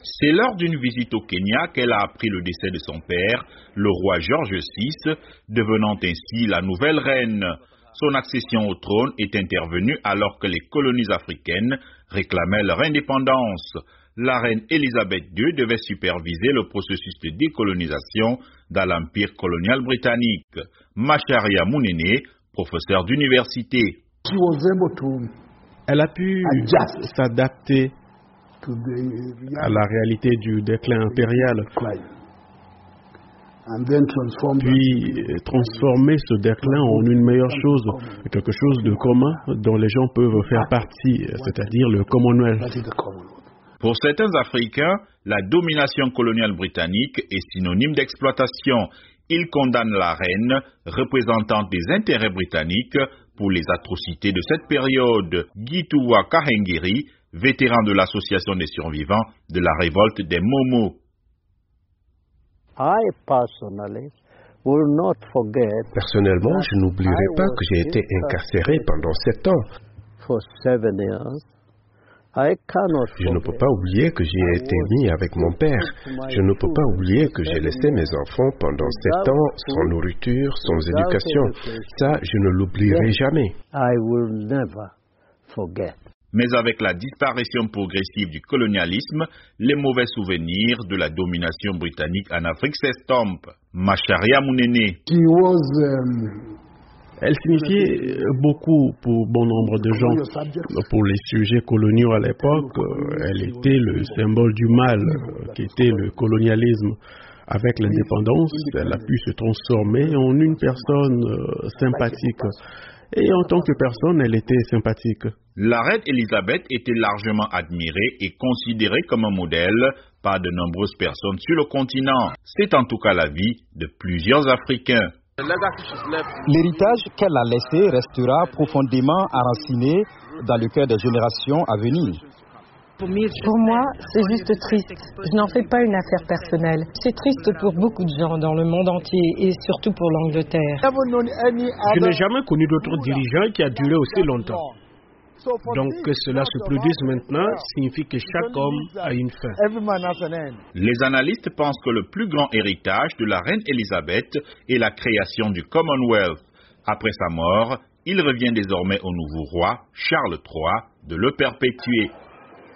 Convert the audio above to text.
C'est lors d'une visite au Kenya qu'elle a appris le décès de son père, le roi George VI, devenant ainsi la nouvelle reine. Son accession au trône est intervenue alors que les colonies africaines réclamaient leur indépendance. La reine Elisabeth II devait superviser le processus de décolonisation dans l'empire colonial britannique. Macharia Munene, professeur d'université. Elle a pu s'adapter à la réalité du déclin impérial, puis transformer ce déclin en une meilleure chose, quelque chose de commun dont les gens peuvent faire partie, c'est-à-dire le Commonwealth. Pour certains Africains, la domination coloniale britannique est synonyme d'exploitation. Ils condamnent la reine, représentante des intérêts britanniques, pour les atrocités de cette période. Gituwa Kahengiri, vétéran de l'association des survivants de la révolte des Momo. Personnellement, je n'oublierai pas que j'ai été incarcéré pendant 7 ans. Je ne peux pas oublier que j'y ai été mis avec mon père. Je ne peux pas oublier que j'ai laissé mes enfants pendant 7 ans sans nourriture, sans éducation. Ça, je ne l'oublierai jamais. Mais avec la disparition progressive du colonialisme, les mauvais souvenirs de la domination britannique en Afrique s'estompent. Macharia Munene. Elle signifiait beaucoup pour bon nombre de gens. Pour les sujets coloniaux à l'époque, elle était le symbole du mal, qui était le colonialisme. Avec l'indépendance, elle a pu se transformer en une personne sympathique. Et en tant que personne, elle était sympathique. La reine Elisabeth était largement admirée et considérée comme un modèle par de nombreuses personnes sur le continent. C'est en tout cas l'avis de plusieurs Africains. L'héritage qu'elle a laissé restera profondément enraciné dans le cœur des générations à venir. Pour moi, c'est juste triste. Je n'en fais pas une affaire personnelle. C'est triste pour beaucoup de gens dans le monde entier et surtout pour l'Angleterre. Je n'ai jamais connu d'autre dirigeant qui a duré aussi longtemps. Donc que cela se produise maintenant signifie que chaque homme a une fin. Les analystes pensent que le plus grand héritage de la reine Elisabeth est la création du Commonwealth. Après sa mort, il revient désormais au nouveau roi, Charles III, de le perpétuer.